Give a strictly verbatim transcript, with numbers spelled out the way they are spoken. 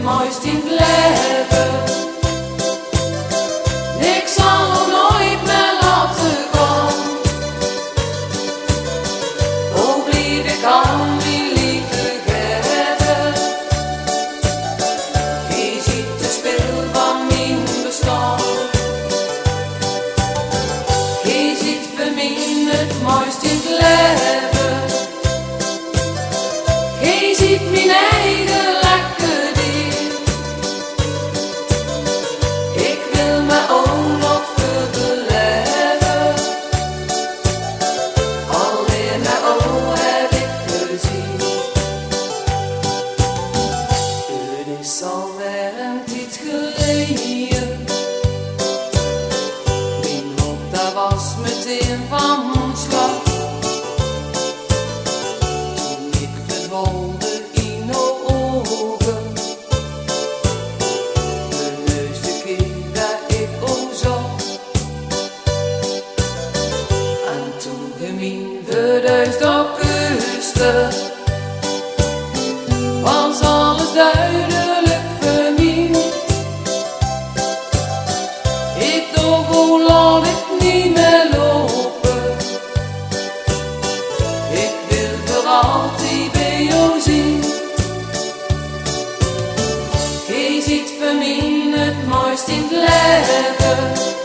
mooiste in het leven. Ik zal nog nooit meer laten gaan. Ook lief ik aan die liefde geven. Je ziet de spil van mijn bestaan. Je ziet voor mij het mooiste in het leven. Je ziet mijn eigen lekker dier. Ik wil me ook nog verbeleven. Alleen met ogen heb ik plezier. Het is alweer een tijd geleden. Mijn hoop daar was meteen van slag. Toen ik verdwaalde in de ogen. De eerste keer dat ik ook zag. En toen je mij verduist op kuste, was alles duidelijk voor mij. Ik dacht, hoe laat ik niet meer lopen. Ik wil voor altijd bij jou zien. Je ziet voor mij het mooiste in het leven.